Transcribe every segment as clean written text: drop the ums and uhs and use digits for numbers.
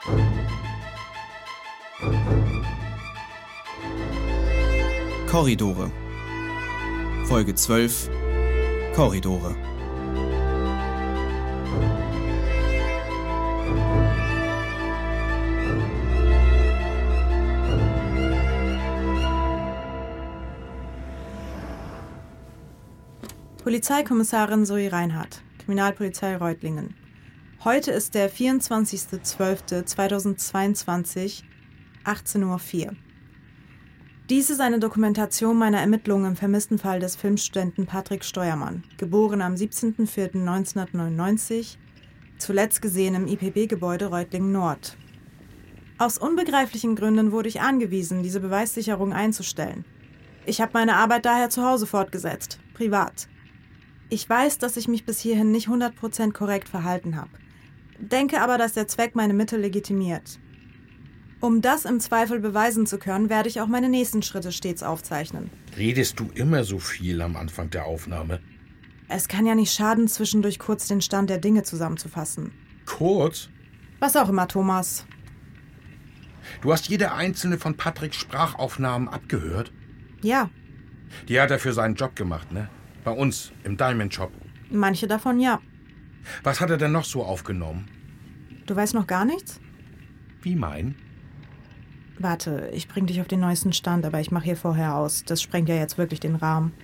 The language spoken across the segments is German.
Korridore. Folge 12. Korridore. Polizeikommissarin Zoe Reinhardt, Kriminalpolizei Reutlingen. Heute ist der 24.12.2022, 18:04 Uhr. Dies ist eine Dokumentation meiner Ermittlungen im vermissten Fall des Filmstudenten Patrick Steuermann, geboren am 17.04.1999, zuletzt gesehen im IPB-Gebäude Reutlingen-Nord. Aus unbegreiflichen Gründen wurde ich angewiesen, diese Beweissicherung einzustellen. Ich habe meine Arbeit daher zu Hause fortgesetzt, privat. Ich weiß, dass ich mich bis hierhin nicht 100% korrekt verhalten habe, denke aber, dass der Zweck meine Mittel legitimiert. Um das im Zweifel beweisen zu können, werde ich auch meine nächsten Schritte stets aufzeichnen. Redest du immer so viel am Anfang der Aufnahme? Es kann ja nicht schaden, zwischendurch kurz den Stand der Dinge zusammenzufassen. Kurz? Was auch immer, Thomas. Du hast jede einzelne von Patricks Sprachaufnahmen abgehört? Ja. Die hat er für seinen Job gemacht, ne? Bei uns, im Diamond Shop. Manche davon ja. Was hat er denn noch so aufgenommen? Du weißt noch gar nichts? Wie mein? Warte, ich bring dich auf den neuesten Stand, aber ich mache hier vorher aus. Das sprengt ja jetzt wirklich den Rahmen.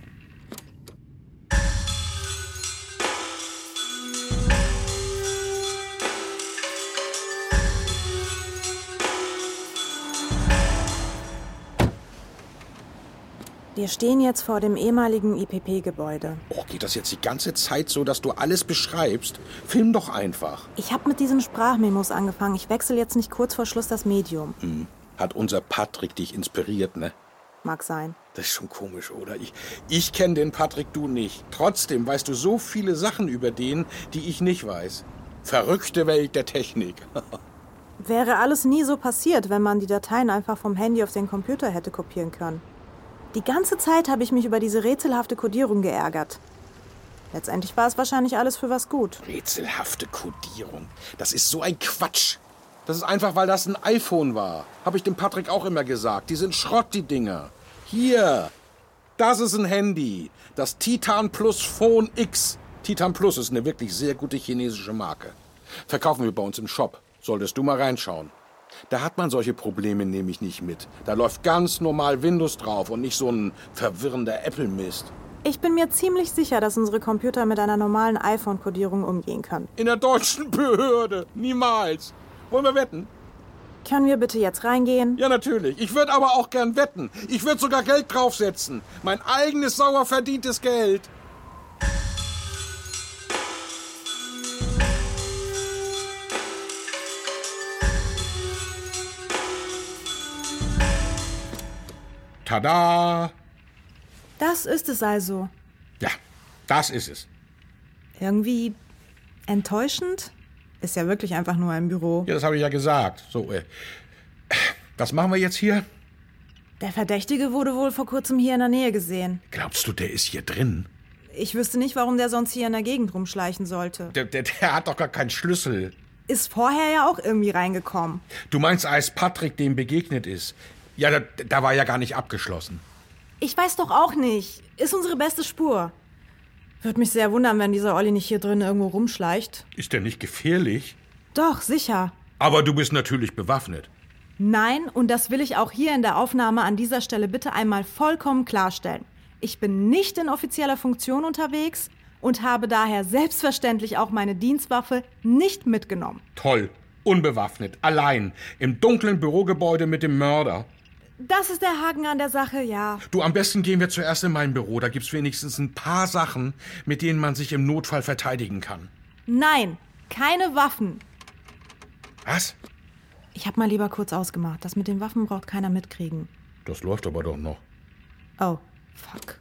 Wir stehen jetzt vor dem ehemaligen IPP-Gebäude. Oh, geht das jetzt die ganze Zeit so, dass du alles beschreibst? Film doch einfach. Ich habe mit diesen Sprachmemos angefangen. Ich wechsle jetzt nicht kurz vor Schluss das Medium. Hat unser Patrick dich inspiriert, ne? Mag sein. Das ist schon komisch, oder? Ich kenne den Patrick, du nicht. Trotzdem weißt du so viele Sachen über den, die ich nicht weiß. Verrückte Welt der Technik. Wäre alles nie so passiert, wenn man die Dateien einfach vom Handy auf den Computer hätte kopieren können. Die ganze Zeit habe ich mich über diese rätselhafte Kodierung geärgert. Letztendlich war es wahrscheinlich alles für was gut. Rätselhafte Kodierung. Das ist so ein Quatsch. Das ist einfach, weil das ein iPhone war. Habe ich dem Patrick auch immer gesagt. Die sind Schrott, die Dinger. Hier, das ist ein Handy. Das Titan Plus Phone X. Titan Plus ist eine wirklich sehr gute chinesische Marke. Verkaufen wir bei uns im Shop. Solltest du mal reinschauen. Da hat man solche Probleme nämlich nicht mit. Da läuft ganz normal Windows drauf und nicht so ein verwirrender Apple-Mist. Ich bin mir ziemlich sicher, dass unsere Computer mit einer normalen iPhone-Kodierung umgehen können. In der deutschen Behörde. Niemals. Wollen wir wetten? Können wir bitte jetzt reingehen? Ja, natürlich. Ich würde aber auch gern wetten. Ich würde sogar Geld draufsetzen. Mein eigenes sauer verdientes Geld. Tada! Das ist es also. Ja, das ist es. Irgendwie enttäuschend? Ist ja wirklich einfach nur ein Büro. Ja, das habe ich ja gesagt. So, was machen wir jetzt hier? Der Verdächtige wurde wohl vor kurzem hier in der Nähe gesehen. Glaubst du, der ist hier drin? Ich wüsste nicht, warum der sonst hier in der Gegend rumschleichen sollte. Der hat doch gar keinen Schlüssel. Ist vorher ja auch irgendwie reingekommen. Du meinst, als Patrick dem begegnet ist? Ja, da war ja gar nicht abgeschlossen. Ich weiß doch auch nicht. Ist unsere beste Spur. Würde mich sehr wundern, wenn dieser Olli nicht hier drin irgendwo rumschleicht. Ist der nicht gefährlich? Doch, sicher. Aber du bist natürlich bewaffnet. Nein, und das will ich auch hier in der Aufnahme an dieser Stelle bitte einmal vollkommen klarstellen. Ich bin nicht in offizieller Funktion unterwegs und habe daher selbstverständlich auch meine Dienstwaffe nicht mitgenommen. Toll. Unbewaffnet. Allein. Im dunklen Bürogebäude mit dem Mörder. Das ist der Haken an der Sache, ja. Du, am besten gehen wir zuerst in mein Büro. Da gibt's wenigstens ein paar Sachen, mit denen man sich im Notfall verteidigen kann. Nein, keine Waffen. Was? Ich hab mal lieber kurz ausgemacht. Das mit den Waffen braucht keiner mitkriegen. Das läuft aber doch noch. Oh, fuck.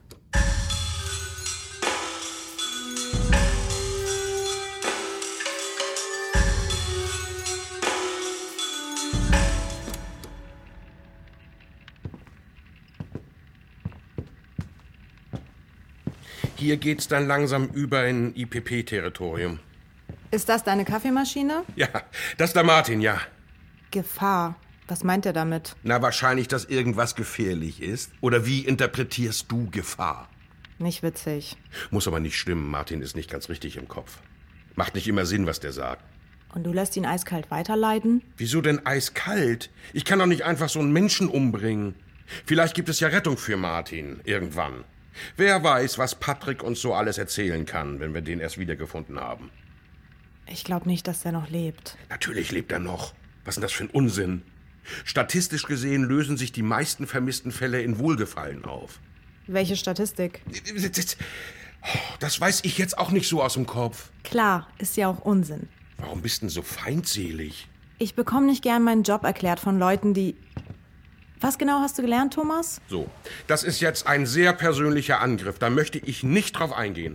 Hier geht's dann langsam über in IPP-Territorium. Ist das deine Kaffeemaschine? Ja, das ist der Martin, ja. Gefahr. Was meint er damit? Na, wahrscheinlich, dass irgendwas gefährlich ist. Oder wie interpretierst du Gefahr? Nicht witzig. Muss aber nicht stimmen, Martin ist nicht ganz richtig im Kopf. Macht nicht immer Sinn, was der sagt. Und du lässt ihn eiskalt weiterleiden? Wieso denn eiskalt? Ich kann doch nicht einfach so einen Menschen umbringen. Vielleicht gibt es ja Rettung für Martin, irgendwann. Wer weiß, was Patrick uns so alles erzählen kann, wenn wir den erst wiedergefunden haben. Ich glaube nicht, dass der noch lebt. Natürlich lebt er noch. Was ist denn das für ein Unsinn? Statistisch gesehen lösen sich die meisten vermissten Fälle in Wohlgefallen auf. Welche Statistik? Das weiß ich jetzt auch nicht so aus dem Kopf. Klar, ist ja auch Unsinn. Warum bist du denn so feindselig? Ich bekomme nicht gern meinen Job erklärt von Leuten, die... Was genau hast du gelernt, Thomas? So, das ist jetzt ein sehr persönlicher Angriff. Da möchte ich nicht drauf eingehen.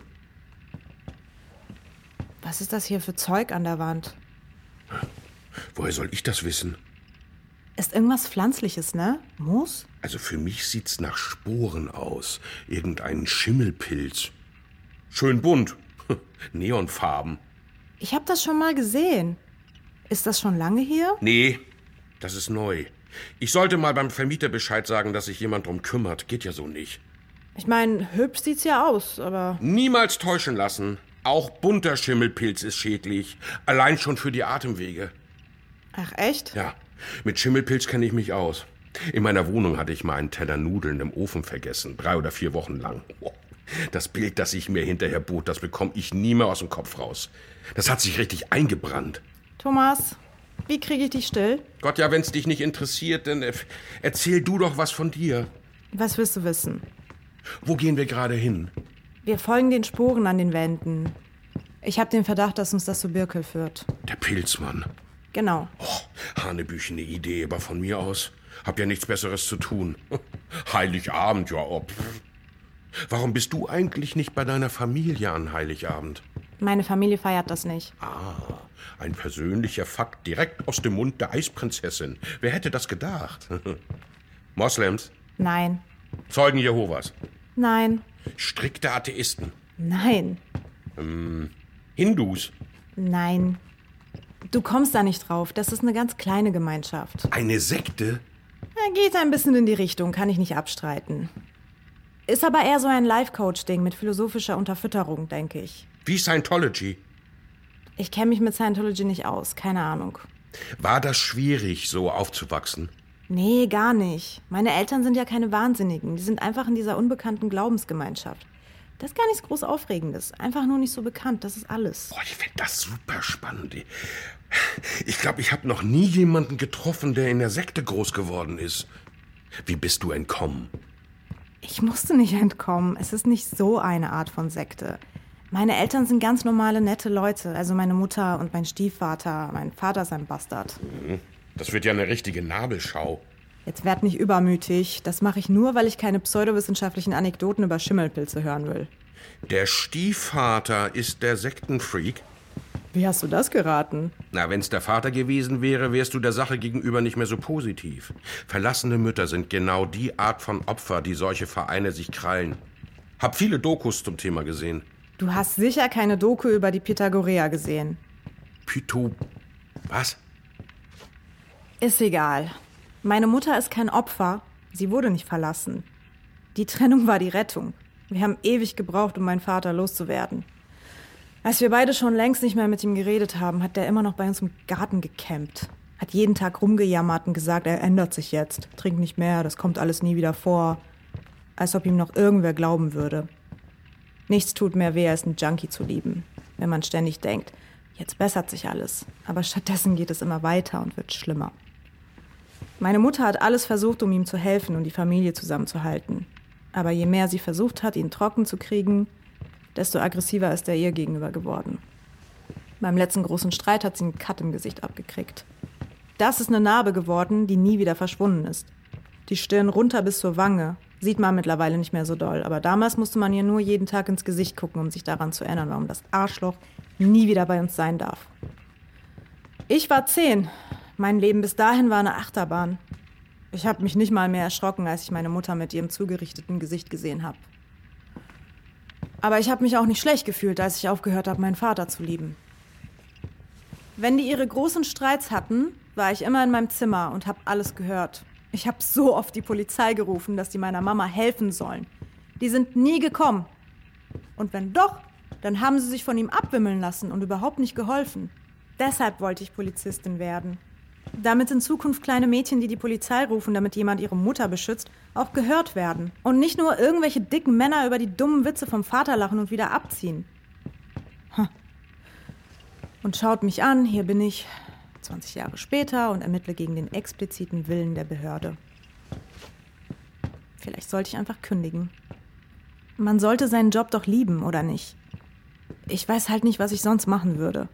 Was ist das hier für Zeug an der Wand? Woher soll ich das wissen? Ist irgendwas Pflanzliches, ne? Moos? Also für mich sieht's nach Sporen aus. Irgendein Schimmelpilz. Schön bunt. Neonfarben. Ich habe das schon mal gesehen. Ist das schon lange hier? Nee, das ist neu. Ich sollte mal beim Vermieter Bescheid sagen, dass sich jemand drum kümmert. Geht ja so nicht. Ich meine, hübsch sieht's ja aus, aber... Niemals täuschen lassen. Auch bunter Schimmelpilz ist schädlich. Allein schon für die Atemwege. Ach, echt? Ja, mit Schimmelpilz kenne ich mich aus. In meiner Wohnung hatte ich mal einen Teller Nudeln im Ofen vergessen. 3 oder 4 Wochen lang. Das Bild, das ich mir hinterher bot, das bekomme ich nie mehr aus dem Kopf raus. Das hat sich richtig eingebrannt. Thomas, wie kriege ich dich still? Gott, ja, wenn's dich nicht interessiert, dann erzähl du doch was von dir. Was willst du wissen? Wo gehen wir gerade hin? Wir folgen den Sporen an den Wänden. Ich habe den Verdacht, dass uns das zu Birkel führt. Der Pilzmann. Genau. Oh, hanebüchene Idee, aber von mir aus. Hab ja nichts Besseres zu tun. Heiligabend, ja, ob. Warum bist du eigentlich nicht bei deiner Familie an Heiligabend? Meine Familie feiert das nicht. Ah, ein persönlicher Fakt direkt aus dem Mund der Eisprinzessin. Wer hätte das gedacht? Moslems? Nein. Zeugen Jehovas? Nein. Strikte Atheisten? Nein. Hindus? Nein. Du kommst da nicht drauf. Das ist eine ganz kleine Gemeinschaft. Eine Sekte? Geht ein bisschen in die Richtung, kann ich nicht abstreiten. Ist aber eher so ein Life-Coach-Ding mit philosophischer Unterfütterung, denke ich. Wie Scientology? Ich kenne mich mit Scientology nicht aus, keine Ahnung. War das schwierig, so aufzuwachsen? Nee, gar nicht. Meine Eltern sind ja keine Wahnsinnigen. Die sind einfach in dieser unbekannten Glaubensgemeinschaft. Das ist gar nichts groß Aufregendes. Einfach nur nicht so bekannt, das ist alles. Boah, ich finde das super spannend. Ich glaube, ich habe noch nie jemanden getroffen, der in der Sekte groß geworden ist. Wie bist du entkommen? Ich musste nicht entkommen. Es ist nicht so eine Art von Sekte. Meine Eltern sind ganz normale, nette Leute. Also meine Mutter und mein Stiefvater. Mein Vater ist ein Bastard. Das wird ja eine richtige Nabelschau. Jetzt werd nicht übermütig. Das mache ich nur, weil ich keine pseudowissenschaftlichen Anekdoten über Schimmelpilze hören will. Der Stiefvater ist der Sektenfreak? Wie hast du das geraten? Na, wenn's der Vater gewesen wäre, wärst du der Sache gegenüber nicht mehr so positiv. Verlassene Mütter sind genau die Art von Opfer, die solche Vereine sich krallen. Hab viele Dokus zum Thema gesehen. Du hast sicher keine Doku über die Pythagoreer gesehen. Was? Ist egal. Meine Mutter ist kein Opfer. Sie wurde nicht verlassen. Die Trennung war die Rettung. Wir haben ewig gebraucht, um meinen Vater loszuwerden. Als wir beide schon längst nicht mehr mit ihm geredet haben, hat der immer noch bei uns im Garten gecampt. Hat jeden Tag rumgejammert und gesagt, er ändert sich jetzt. Trinkt nicht mehr, das kommt alles nie wieder vor. Als ob ihm noch irgendwer glauben würde. Nichts tut mehr weh, als einen Junkie zu lieben. Wenn man ständig denkt, jetzt bessert sich alles. Aber stattdessen geht es immer weiter und wird schlimmer. Meine Mutter hat alles versucht, um ihm zu helfen und die Familie zusammenzuhalten. Aber je mehr sie versucht hat, ihn trocken zu kriegen, desto aggressiver ist er ihr gegenüber geworden. Beim letzten großen Streit hat sie einen Cut im Gesicht abgekriegt. Das ist eine Narbe geworden, die nie wieder verschwunden ist. Die Stirn runter bis zur Wange. Sieht man mittlerweile nicht mehr so doll. Aber damals musste man ihr nur jeden Tag ins Gesicht gucken, um sich daran zu erinnern, warum das Arschloch nie wieder bei uns sein darf. Ich war 10. Mein Leben bis dahin war eine Achterbahn. Ich habe mich nicht mal mehr erschrocken, als ich meine Mutter mit ihrem zugerichteten Gesicht gesehen habe. Aber ich habe mich auch nicht schlecht gefühlt, als ich aufgehört habe, meinen Vater zu lieben. Wenn die ihre großen Streits hatten, war ich immer in meinem Zimmer und habe alles gehört. Ich habe so oft die Polizei gerufen, dass die meiner Mama helfen sollen. Die sind nie gekommen. Und wenn doch, dann haben sie sich von ihm abwimmeln lassen und überhaupt nicht geholfen. Deshalb wollte ich Polizistin werden. Damit in Zukunft kleine Mädchen, die die Polizei rufen, damit jemand ihre Mutter beschützt, auch gehört werden. Und nicht nur irgendwelche dicken Männer über die dummen Witze vom Vater lachen und wieder abziehen. Und schaut mich an, hier bin ich 20 Jahre später und ermittle gegen den expliziten Willen der Behörde. Vielleicht sollte ich einfach kündigen. Man sollte seinen Job doch lieben, oder nicht? Ich weiß halt nicht, was ich sonst machen würde.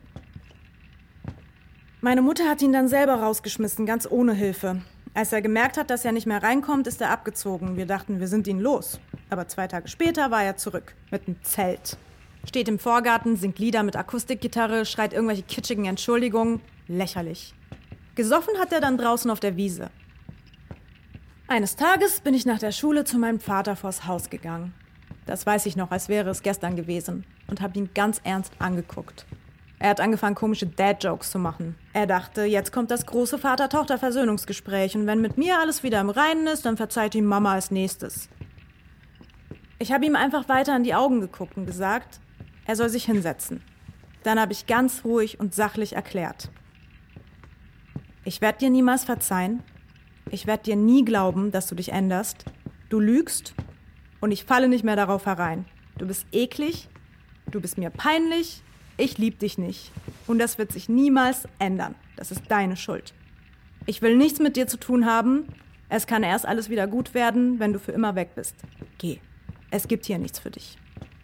Meine Mutter hat ihn dann selber rausgeschmissen, ganz ohne Hilfe. Als er gemerkt hat, dass er nicht mehr reinkommt, ist er abgezogen. Wir dachten, wir sind ihn los. Aber 2 Tage später war er zurück, mit einem Zelt. Steht im Vorgarten, singt Lieder mit Akustikgitarre, schreit irgendwelche kitschigen Entschuldigungen. Lächerlich. Gesoffen hat er dann draußen auf der Wiese. Eines Tages bin ich nach der Schule zu meinem Vater vors Haus gegangen. Das weiß ich noch, als wäre es gestern gewesen. Und habe ihn ganz ernst angeguckt. Er hat angefangen, komische Dad-Jokes zu machen. Er dachte, jetzt kommt das große Vater-Tochter-Versöhnungsgespräch und wenn mit mir alles wieder im Reinen ist, dann verzeiht ihm Mama als nächstes. Ich habe ihm einfach weiter in die Augen geguckt und gesagt, er soll sich hinsetzen. Dann habe ich ganz ruhig und sachlich erklärt. Ich werde dir niemals verzeihen. Ich werde dir nie glauben, dass du dich änderst. Du lügst und ich falle nicht mehr darauf herein. Du bist eklig, du bist mir peinlich, ich liebe dich nicht. Und das wird sich niemals ändern. Das ist deine Schuld. Ich will nichts mit dir zu tun haben. Es kann erst alles wieder gut werden, wenn du für immer weg bist. Geh. Es gibt hier nichts für dich.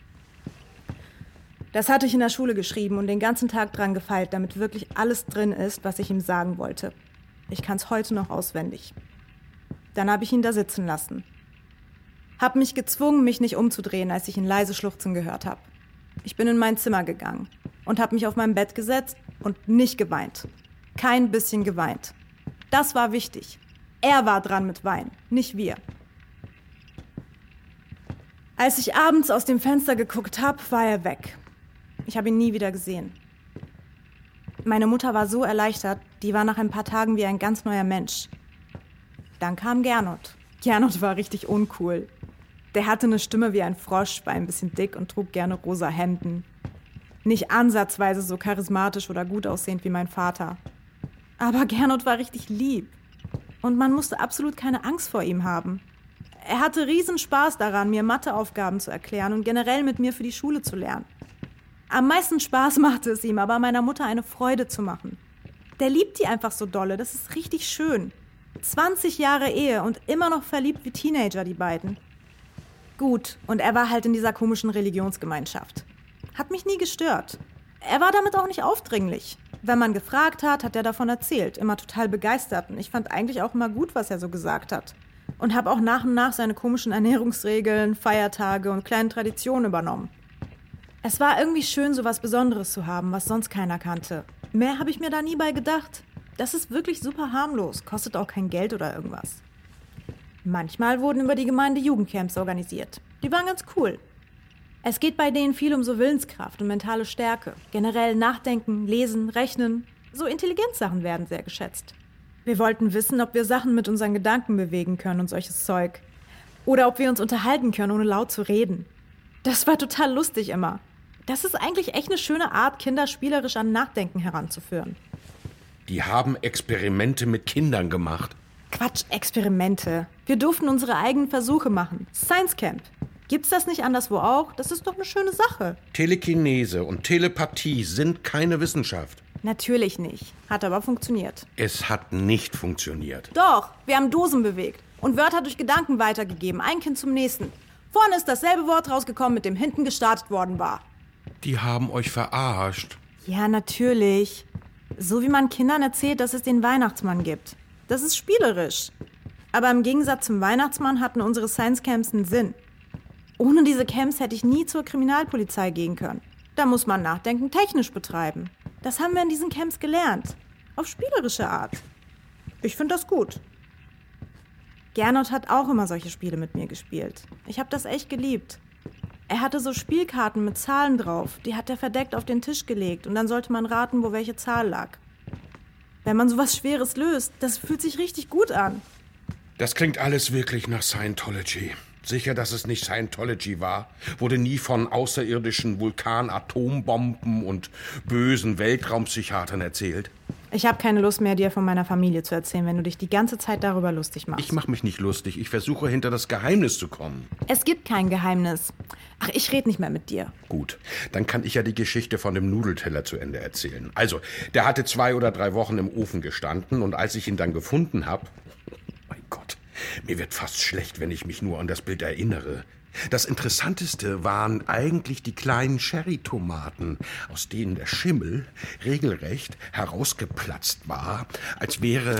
Das hatte ich in der Schule geschrieben und den ganzen Tag dran gefeilt, damit wirklich alles drin ist, was ich ihm sagen wollte. Ich kann es heute noch auswendig. Dann habe ich ihn da sitzen lassen. Hab mich gezwungen, mich nicht umzudrehen, als ich ihn leise schluchzen gehört habe. Ich bin in mein Zimmer gegangen und habe mich auf mein Bett gesetzt und nicht geweint. Kein bisschen geweint. Das war wichtig. Er war dran mit Weinen, nicht wir. Als ich abends aus dem Fenster geguckt habe, war er weg. Ich habe ihn nie wieder gesehen. Meine Mutter war so erleichtert, die war nach ein paar Tagen wie ein ganz neuer Mensch. Dann kam Gernot. Gernot war richtig uncool. Der hatte eine Stimme wie ein Frosch, war ein bisschen dick und trug gerne rosa Hemden. Nicht ansatzweise so charismatisch oder gut aussehend wie mein Vater. Aber Gernot war richtig lieb. Und man musste absolut keine Angst vor ihm haben. Er hatte riesen Spaß daran, mir Matheaufgaben zu erklären und generell mit mir für die Schule zu lernen. Am meisten Spaß machte es ihm aber, meiner Mutter eine Freude zu machen. Der liebt die einfach so dolle, das ist richtig schön. 20 Jahre Ehe und immer noch verliebt wie Teenager, die beiden. Gut, und er war halt in dieser komischen Religionsgemeinschaft. Hat mich nie gestört. Er war damit auch nicht aufdringlich. Wenn man gefragt hat, hat er davon erzählt, immer total begeistert. Und ich fand eigentlich auch immer gut, was er so gesagt hat. Und habe auch nach und nach seine komischen Ernährungsregeln, Feiertage und kleinen Traditionen übernommen. Es war irgendwie schön, so was Besonderes zu haben, was sonst keiner kannte. Mehr habe ich mir da nie bei gedacht. Das ist wirklich super harmlos, kostet auch kein Geld oder irgendwas. Manchmal wurden über die Gemeinde Jugendcamps organisiert. Die waren ganz cool. Es geht bei denen viel um so Willenskraft und mentale Stärke. Generell nachdenken, lesen, rechnen. So Intelligenzsachen werden sehr geschätzt. Wir wollten wissen, ob wir Sachen mit unseren Gedanken bewegen können und solches Zeug. Oder ob wir uns unterhalten können, ohne laut zu reden. Das war total lustig immer. Das ist eigentlich echt eine schöne Art, Kinder spielerisch an Nachdenken heranzuführen. Die haben Experimente mit Kindern gemacht. Quatsch, Experimente. Wir durften unsere eigenen Versuche machen. Science Camp. Gibt's das nicht anderswo auch? Das ist doch eine schöne Sache. Telekinese und Telepathie sind keine Wissenschaft. Natürlich nicht. Hat aber funktioniert. Es hat nicht funktioniert. Doch, wir haben Dosen bewegt und Wörter durch Gedanken weitergegeben, ein Kind zum nächsten. Vorne ist dasselbe Wort rausgekommen, mit dem hinten gestartet worden war. Die haben euch verarscht. Ja, natürlich. So wie man Kindern erzählt, dass es den Weihnachtsmann gibt. Das ist spielerisch. Aber im Gegensatz zum Weihnachtsmann hatten unsere Science Camps einen Sinn. Ohne diese Camps hätte ich nie zur Kriminalpolizei gehen können. Da muss man Nachdenken technisch betreiben. Das haben wir in diesen Camps gelernt. Auf spielerische Art. Ich finde das gut. Gernot hat auch immer solche Spiele mit mir gespielt. Ich habe das echt geliebt. Er hatte so Spielkarten mit Zahlen drauf. Die hat er verdeckt auf den Tisch gelegt und dann sollte man raten, wo welche Zahl lag. Wenn man sowas Schweres löst, das fühlt sich richtig gut an. Das klingt alles wirklich nach Scientology. Sicher, dass es nicht Scientology war? Wurde nie von außerirdischen Vulkan-Atombomben und bösen Weltraumpsychiatern erzählt? Ich habe keine Lust mehr, dir von meiner Familie zu erzählen, wenn du dich die ganze Zeit darüber lustig machst. Ich mache mich nicht lustig. Ich versuche, hinter das Geheimnis zu kommen. Es gibt kein Geheimnis. Ach, ich rede nicht mehr mit dir. Gut, dann kann ich ja die Geschichte von dem Nudelteller zu Ende erzählen. Also, der hatte 2 oder 3 Wochen im Ofen gestanden und als ich ihn dann gefunden habe... Mein Gott, mir wird fast schlecht, wenn ich mich nur an das Bild erinnere. Das Interessanteste waren eigentlich die kleinen Cherrytomaten, aus denen der Schimmel regelrecht herausgeplatzt war, als wäre...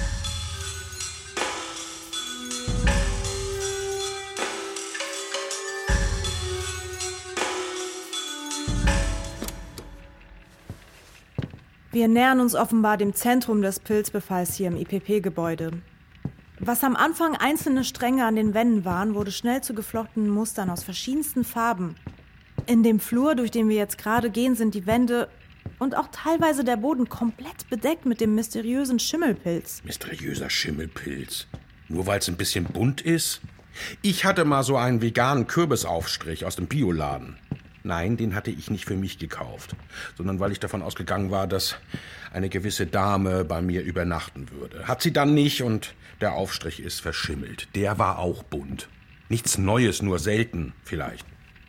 Wir nähern uns offenbar dem Zentrum des Pilzbefalls hier im IPP-Gebäude. Was am Anfang einzelne Stränge an den Wänden waren, wurde schnell zu geflochtenen Mustern aus verschiedensten Farben. In dem Flur, durch den wir jetzt gerade gehen, sind die Wände und auch teilweise der Boden komplett bedeckt mit dem mysteriösen Schimmelpilz. Mysteriöser Schimmelpilz? Nur weil es ein bisschen bunt ist? Ich hatte mal so einen veganen Kürbisaufstrich aus dem Bioladen. Nein, den hatte ich nicht für mich gekauft, sondern weil ich davon ausgegangen war, dass eine gewisse Dame bei mir übernachten würde. Hat sie dann nicht und der Aufstrich ist verschimmelt. Der war auch bunt. Nichts Neues, nur selten vielleicht.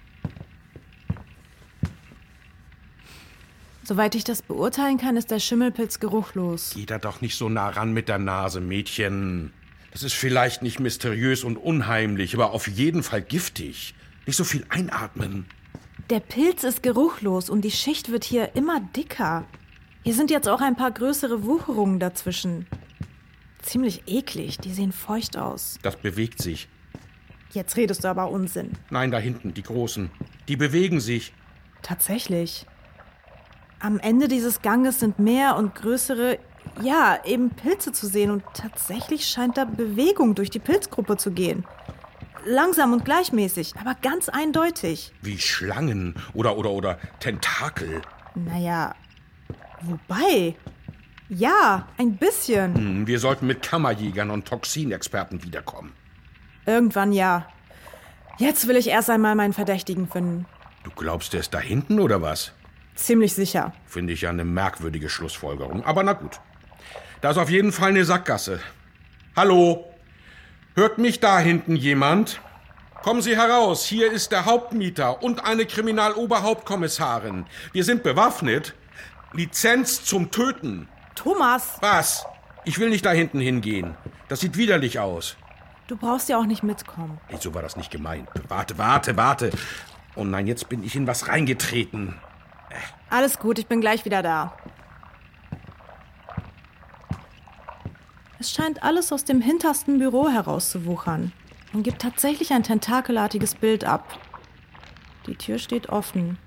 Soweit ich das beurteilen kann, ist der Schimmelpilz geruchlos. Geh da doch nicht so nah ran mit der Nase, Mädchen. Das ist vielleicht nicht mysteriös und unheimlich, aber auf jeden Fall giftig. Nicht so viel einatmen. Der Pilz ist geruchlos und die Schicht wird hier immer dicker. Hier sind jetzt auch ein paar größere Wucherungen dazwischen. Ziemlich eklig, die sehen feucht aus. Das bewegt sich. Jetzt redest du aber Unsinn. Nein, da hinten, die Großen. Die bewegen sich. Tatsächlich. Am Ende dieses Ganges sind mehr und größere, ja, eben Pilze zu sehen und tatsächlich scheint da Bewegung durch die Pilzgruppe zu gehen. Langsam und gleichmäßig, aber ganz eindeutig. Wie Schlangen oder Tentakel. Naja, wobei... Ja, ein bisschen. Wir sollten mit Kammerjägern und Toxinexperten wiederkommen. Irgendwann ja. Jetzt will ich erst einmal meinen Verdächtigen finden. Du glaubst, der ist da hinten oder was? Ziemlich sicher. Finde ich ja eine merkwürdige Schlussfolgerung. Aber na gut. Da ist auf jeden Fall eine Sackgasse. Hallo? Hört mich da hinten jemand? Kommen Sie heraus, hier ist der Hauptmieter und eine Kriminaloberhauptkommissarin. Wir sind bewaffnet. Lizenz zum Töten. Thomas! Was? Ich will nicht da hinten hingehen. Das sieht widerlich aus. Du brauchst ja auch nicht mitkommen. Nee, so war das nicht gemeint. Warte. Oh nein, jetzt bin ich in was reingetreten. Alles gut, ich bin gleich wieder da. Es scheint alles aus dem hintersten Büro herauszuwuchern und gibt tatsächlich ein tentakelartiges Bild ab. Die Tür steht offen.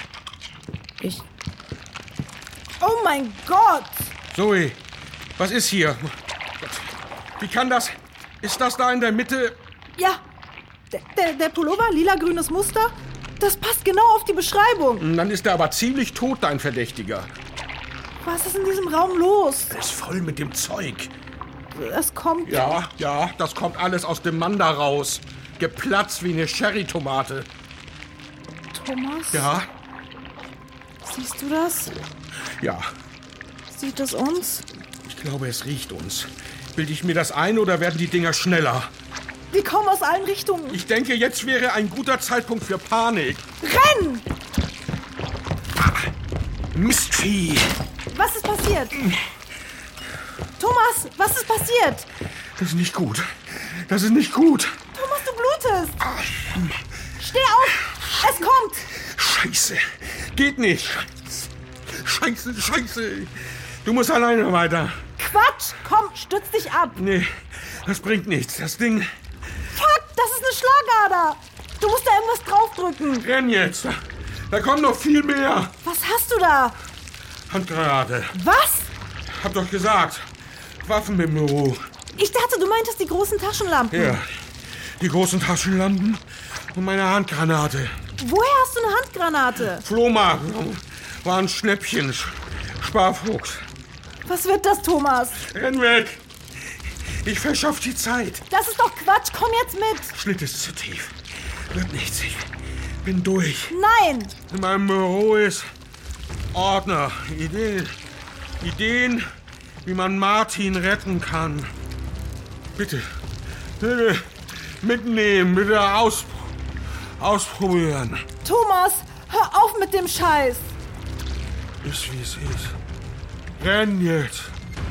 Oh mein Gott! Zoe, was ist hier? Wie kann das? Ist das da in der Mitte? Ja, der Pullover, lila-grünes Muster, das passt genau auf die Beschreibung. Dann ist er aber ziemlich tot, dein Verdächtiger. Was ist in diesem Raum los? Er ist voll mit dem Zeug. Es kommt... Ja, das kommt alles aus dem Mann da raus. Geplatzt wie eine Cherrytomate. Thomas? Ja? Siehst du das? Ja. Sieht es uns? Ich glaube, es riecht uns. Bilde ich mir das ein oder werden die Dinger schneller? Die kommen aus allen Richtungen. Ich denke, jetzt wäre ein guter Zeitpunkt für Panik. Renn! Mistvieh! Was ist passiert? Thomas, was ist passiert? Das ist nicht gut. Das ist nicht gut. Thomas, du blutest. Steh auf! Es kommt! Scheiße. Geht nicht. Scheiße. Du musst alleine weiter. Quatsch! Komm, stütz dich ab. Nee, das bringt nichts. Das Ding... Fuck, das ist eine Schlagader. Du musst da irgendwas draufdrücken. Renn jetzt. Da kommt noch viel mehr. Was hast du da? Handgranate. Was? Hab doch gesagt. Waffen im Büro. Ich dachte, du meintest die großen Taschenlampen. Ja, die großen Taschenlampen Und meine Handgranate. Woher hast du eine Handgranate? Flohmarkt. War ein Schnäppchen. Sparfuchs. Was wird das, Thomas? Renn weg. Ich verschaff die Zeit. Das ist doch Quatsch. Komm jetzt mit. Schnitt ist zu tief. Wird nichts. Ich bin durch. Nein. In meinem Büro ist Ordner. Ideen, wie man Martin retten kann. Bitte mitnehmen, bitte ausprobieren. Thomas, hör auf mit dem Scheiß. Ist wie es ist. Renn jetzt.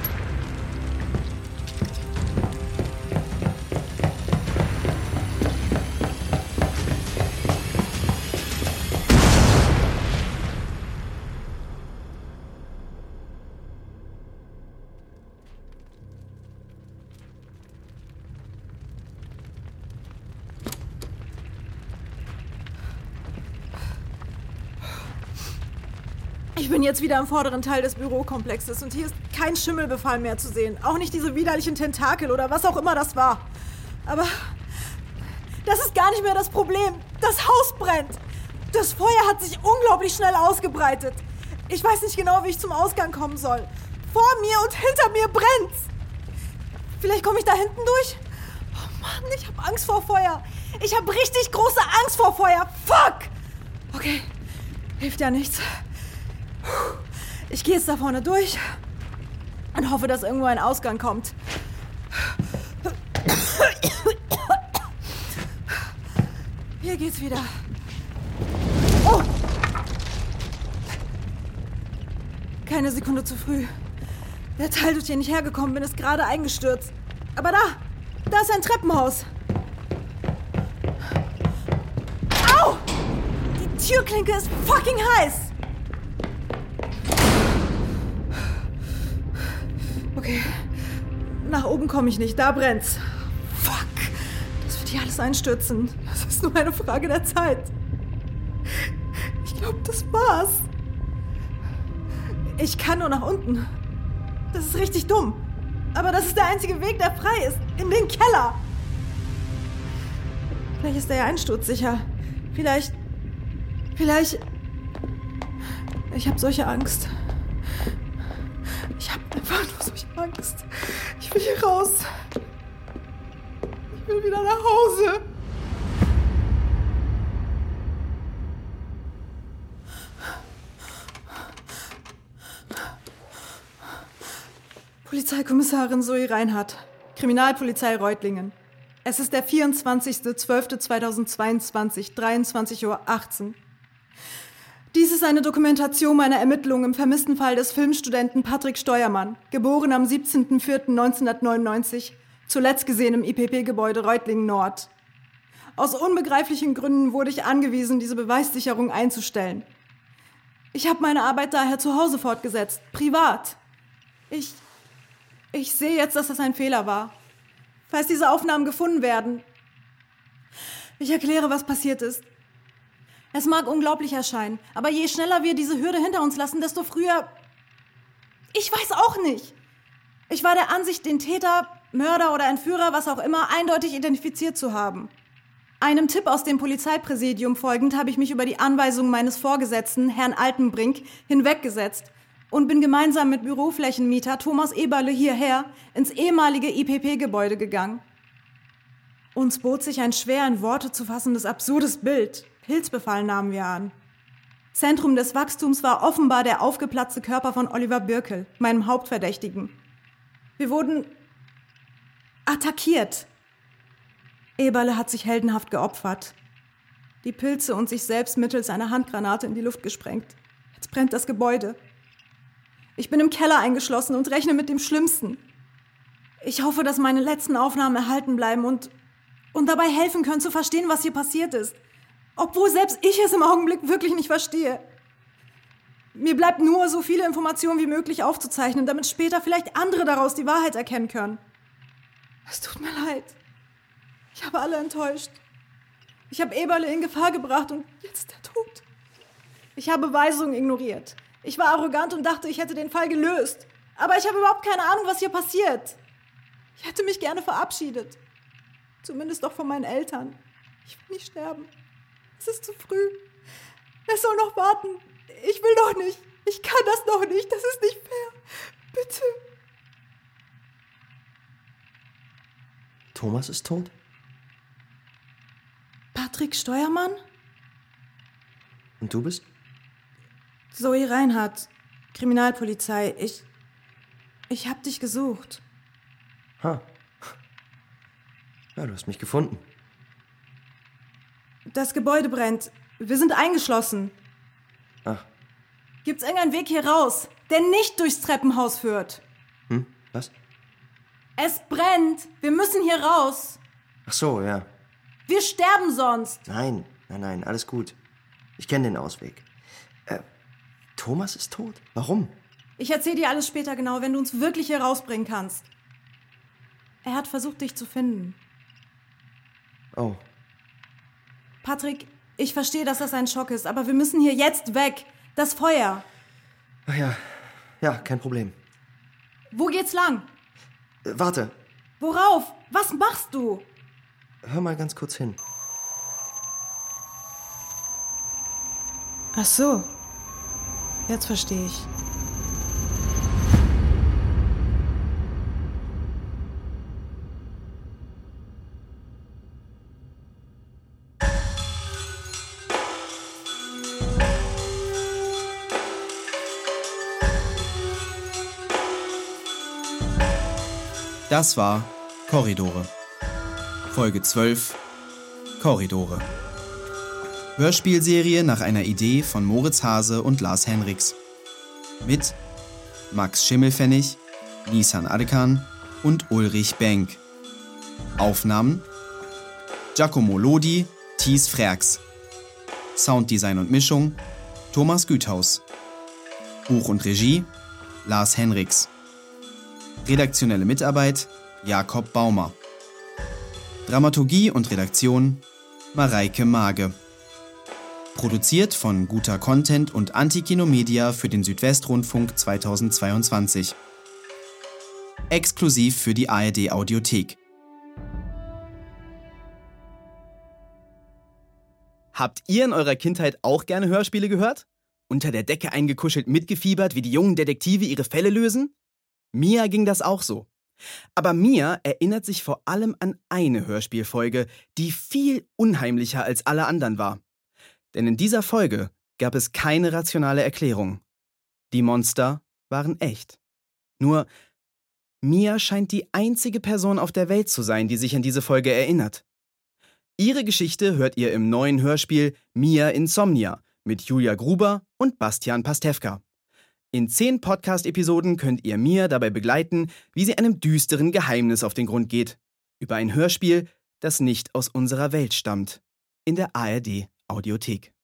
Ich bin jetzt wieder im vorderen Teil des Bürokomplexes und hier ist kein Schimmelbefall mehr zu sehen. Auch nicht diese widerlichen Tentakel oder was auch immer das war. Aber das ist gar nicht mehr das Problem. Das Haus brennt. Das Feuer hat sich unglaublich schnell ausgebreitet. Ich weiß nicht genau, wie ich zum Ausgang kommen soll. Vor mir und hinter mir brennt's. Vielleicht komme ich da hinten durch? Oh Mann, ich habe Angst vor Feuer. Ich habe richtig große Angst vor Feuer. Fuck! Okay, hilft ja nichts. Ich gehe jetzt da vorne durch und hoffe, dass irgendwo ein Ausgang kommt. Hier geht's wieder. Oh! Keine Sekunde zu früh. Der Teil, durch den ich hergekommen bin, ist gerade eingestürzt. Aber da ist ein Treppenhaus. Au! Die Türklinke ist fucking heiß. Okay, nach oben komme ich nicht, da brennt's. Fuck, das wird hier alles einstürzen. Das ist nur eine Frage der Zeit. Ich glaube, das war's. Ich kann nur nach unten. Das ist richtig dumm. Aber das ist der einzige Weg, der frei ist. In den Keller. Vielleicht ist der ja einsturzsicher. Vielleicht... Ich habe solche Angst. Ich habe einfach nur solche Angst. Ich will hier raus. Ich will wieder nach Hause. Polizeikommissarin Zoe Reinhardt, Kriminalpolizei Reutlingen. Es ist der 24.12.2022, 23:18 Uhr. Dies ist eine Dokumentation meiner Ermittlungen im vermissten Fall des Filmstudenten Patrick Steuermann, geboren am 17.04.1999, zuletzt gesehen im IPP-Gebäude Reutlingen Nord. Aus unbegreiflichen Gründen wurde ich angewiesen, diese Beweissicherung einzustellen. Ich habe meine Arbeit daher zu Hause fortgesetzt, privat. Ich sehe jetzt, dass das ein Fehler war. Falls diese Aufnahmen gefunden werden. Ich erkläre, was passiert ist. Es mag unglaublich erscheinen, aber je schneller wir diese Hürde hinter uns lassen, desto früher... Ich weiß auch nicht. Ich war der Ansicht, den Täter, Mörder oder Entführer, was auch immer, eindeutig identifiziert zu haben. Einem Tipp aus dem Polizeipräsidium folgend habe ich mich über die Anweisungen meines Vorgesetzten, Herrn Altenbrink, hinweggesetzt und bin gemeinsam mit Büroflächenmieter Thomas Eberle hierher ins ehemalige IPP-Gebäude gegangen. Uns bot sich ein schwer in Worte zu fassendes, absurdes Bild. Pilzbefall nahmen wir an. Zentrum des Wachstums war offenbar der aufgeplatzte Körper von Oliver Birkel, meinem Hauptverdächtigen. Wir wurden attackiert. Eberle hat sich heldenhaft geopfert. Die Pilze und sich selbst mittels einer Handgranate in die Luft gesprengt. Jetzt brennt das Gebäude. Ich bin im Keller eingeschlossen und rechne mit dem Schlimmsten. Ich hoffe, dass meine letzten Aufnahmen erhalten bleiben und dabei helfen können zu verstehen, was hier passiert ist. Obwohl selbst ich es im Augenblick wirklich nicht verstehe. Mir bleibt nur, so viele Informationen wie möglich aufzuzeichnen, damit später vielleicht andere daraus die Wahrheit erkennen können. Es tut mir leid. Ich habe alle enttäuscht. Ich habe Eberle in Gefahr gebracht und jetzt der Tod. Ich habe Weisungen ignoriert. Ich war arrogant und dachte, ich hätte den Fall gelöst. Aber ich habe überhaupt keine Ahnung, was hier passiert. Ich hätte mich gerne verabschiedet. Zumindest doch von meinen Eltern. Ich will nicht sterben. Es ist zu früh. Er soll noch warten. Ich will doch nicht. Ich kann das noch nicht. Das ist nicht fair. Bitte. Thomas ist tot? Patrick Steuermann? Und du bist? Zoe Reinhardt, Kriminalpolizei. Ich hab dich gesucht. Ha. Ja, du hast mich gefunden. Das Gebäude brennt. Wir sind eingeschlossen. Ach. Gibt's irgendeinen Weg hier raus, der nicht durchs Treppenhaus führt? Was? Es brennt. Wir müssen hier raus. Ach so, ja. Wir sterben sonst. Nein, alles gut. Ich kenne den Ausweg. Thomas ist tot? Warum? Ich erzähl dir alles später genau, wenn du uns wirklich hier rausbringen kannst. Er hat versucht, dich zu finden. Oh. Patrick, ich verstehe, dass das ein Schock ist, aber wir müssen hier jetzt weg. Das Feuer. Ach ja. Ja, kein Problem. Wo geht's lang? Warte. Worauf? Was machst du? Hör mal ganz kurz hin. Ach so. Jetzt verstehe ich. Das war Korridore. Folge 12, Korridore. Hörspielserie nach einer Idee von Moritz Hase und Lars Henriks. Mit Max Schimmelpfennig, Nisan Adekan und Ulrich Benk. Aufnahmen Giacomo Lodi, Thies Frerks. Sounddesign und Mischung Thomas Güthaus. Buch und Regie Lars Henriks. Redaktionelle Mitarbeit Jakob Baumer. Dramaturgie und Redaktion Mareike Mage. Produziert von Guter Content und Antikino Media für den Südwestrundfunk 2022. Exklusiv für die ARD Audiothek. Habt ihr in eurer Kindheit auch gerne Hörspiele gehört? Unter der Decke eingekuschelt mitgefiebert, wie die jungen Detektive ihre Fälle lösen? Mia ging das auch so. Aber Mia erinnert sich vor allem an eine Hörspielfolge, die viel unheimlicher als alle anderen war. Denn in dieser Folge gab es keine rationale Erklärung. Die Monster waren echt. Nur, Mia scheint die einzige Person auf der Welt zu sein, die sich an diese Folge erinnert. Ihre Geschichte hört ihr im neuen Hörspiel Mia Insomnia mit Julia Gruber und Bastian Pastewka. In 10 Podcast-Episoden könnt ihr Mia dabei begleiten, wie sie einem düsteren Geheimnis auf den Grund geht. Über ein Hörspiel, das nicht aus unserer Welt stammt. In der ARD Audiothek.